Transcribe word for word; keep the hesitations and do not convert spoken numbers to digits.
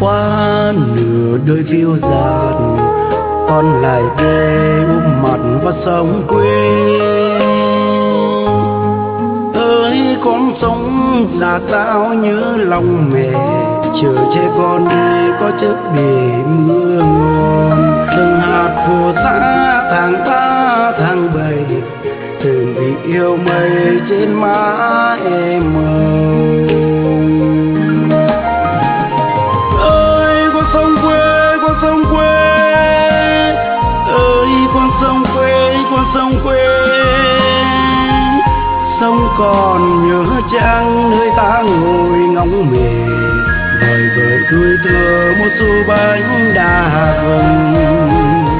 qua nửa đời phiêu dạt, con lại về ôm mặt vào sông quê. Ơi con sông giạt rao nhớ lòng mẹ, chờ che con đi có chất để mưa ngon. Từng hạt phù sa tháng ba tháng bảy, từng vị yêu mây trên má em ơi. Con sông quê, con sông quê ơi, con sông quê, con sông quê. Sông còn nhớ chăng nơi ta ngồi ngóng mề, vời vợi tuổi thơ một xu bánh đa vừng.